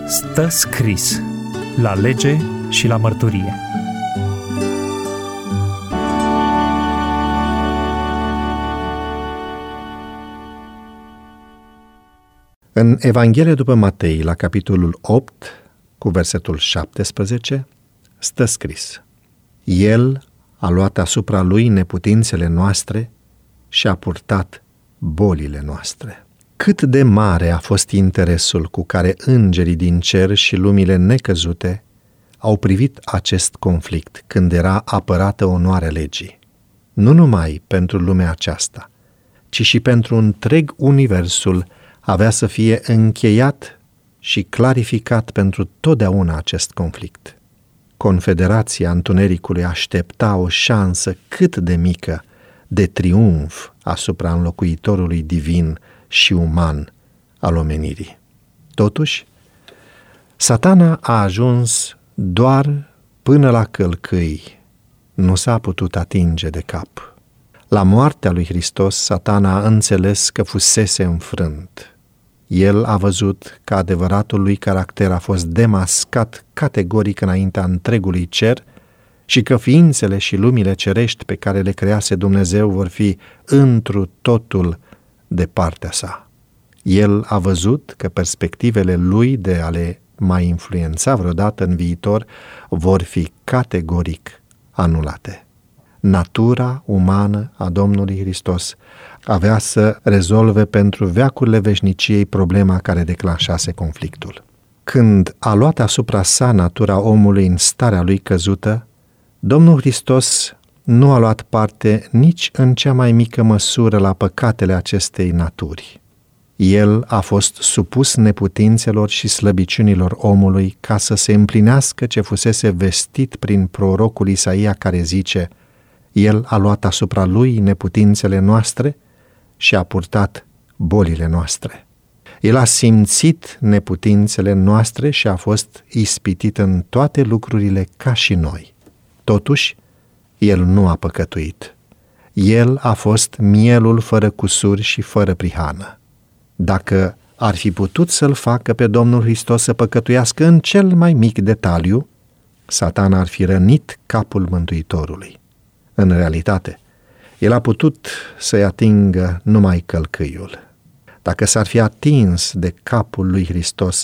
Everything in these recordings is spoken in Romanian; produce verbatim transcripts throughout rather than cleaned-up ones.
Stă scris la lege și la mărturie. În Evanghelia după Matei, la capitolul opt, cu versetul șaptesprezece, stă scris: El a luat asupra lui neputințele noastre și a purtat bolile noastre. Cât de mare a fost interesul cu care îngerii din cer și lumile necăzute au privit acest conflict când era apărată onoarea legii. Nu numai pentru lumea aceasta, ci și pentru întreg universul avea să fie încheiat și clarificat pentru totdeauna acest conflict. Confederația Întunericului aștepta o șansă cât de mică de triumf asupra înlocuitorului divin și uman al omenirii. Totuși, Satana a ajuns doar până la călcâi, nu s-a putut atinge de cap. La moartea lui Hristos, Satana a înțeles că fusese înfrânt. El a văzut că adevăratul lui caracter a fost demascat categoric înaintea întregului cer și că ființele și lumile cerești pe care le crease Dumnezeu vor fi întru totul de partea sa. El a văzut că perspectivele lui de a le mai influența vreodată în viitor vor fi categoric anulate. Natura umană a Domnului Hristos avea să rezolve pentru veacurile veșniciei problema care declanșase conflictul. Când a luat asupra sa natura omului în starea lui căzută, Domnul Hristos nu a luat parte nici în cea mai mică măsură la păcatele acestei naturi. El a fost supus neputințelor și slăbiciunilor omului ca să se împlinească ce fusese vestit prin prorocul Isaia, care zice: El a luat asupra lui neputințele noastre și a purtat bolile noastre. El a simțit neputințele noastre și a fost ispitit în toate lucrurile ca și noi. Totuși, el nu a păcătuit. El a fost mielul fără cusuri și fără prihană. Dacă ar fi putut să-l facă pe Domnul Hristos să păcătuiască în cel mai mic detaliu, Satana ar fi rănit capul Mântuitorului. În realitate, el a putut să-i atingă numai călcâiul. Dacă s-ar fi atins de capul lui Hristos,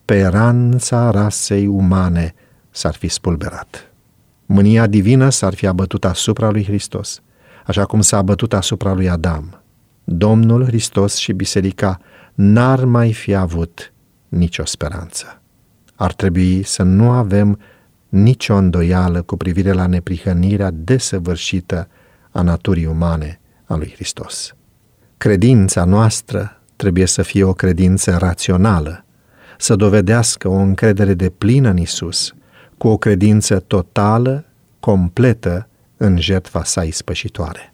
speranța rasei umane s-ar fi spulberat. Mânia divină s-ar fi abătut asupra lui Hristos, așa cum s-a abătut asupra lui Adam. Domnul Hristos și biserica n-ar mai fi avut nicio speranță. Ar trebui să nu avem nicio îndoială cu privire la neprihănirea desăvârșită a naturii umane a lui Hristos. Credința noastră trebuie să fie o credință rațională, să dovedească o încredere deplină în Isus, cu o credință totală, completă în jertfa sa ispășitoare.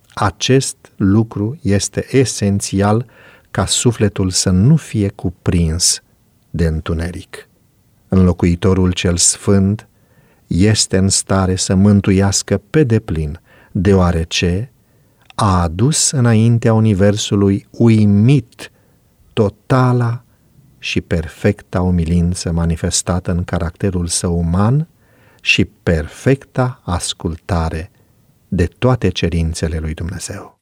Acest lucru este esențial ca sufletul să nu fie cuprins de întuneric. Înlocuitorul cel sfânt este în stare să mântuiască pe deplin, deoarece a adus înaintea universului uimit totala și perfecta umilință manifestată în caracterul său uman și perfecta ascultare de toate cerințele lui Dumnezeu.